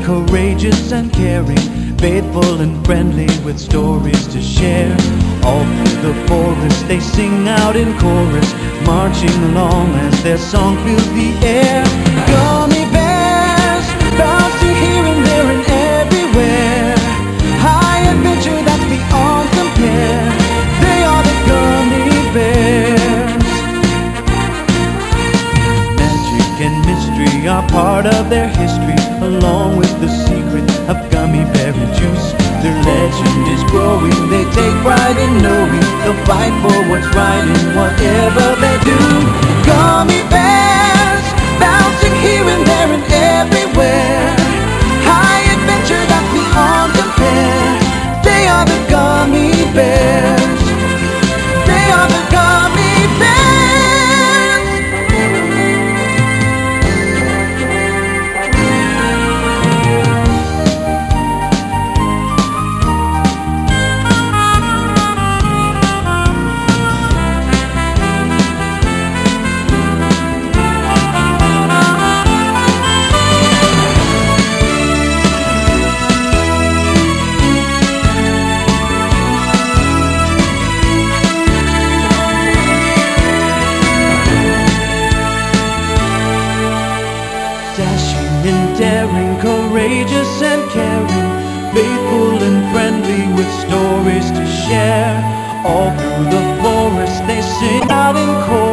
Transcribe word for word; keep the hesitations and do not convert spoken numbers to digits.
courageous and caring, faithful and friendly with stories to share. All through the forest they sing out in chorus, marching along as their song fills the air. Gummy bears, bouncing here and there and everywhere, high adventure that's beyond compare. They are the gummy bears. Magic and mystery are part of their history, along with the secret of gummy berry juice. Their legend is growing, they take pride in knowing they'll fight for what's right in whatever they do. Gummy bears, bouncing here and there and everywhere, high adventure that's beyond compare. They are the gummy bears. They are the gummy bears. Dashing and daring, courageous and caring, faithful and friendly with stories to share. All through the forest they sing out in chorus.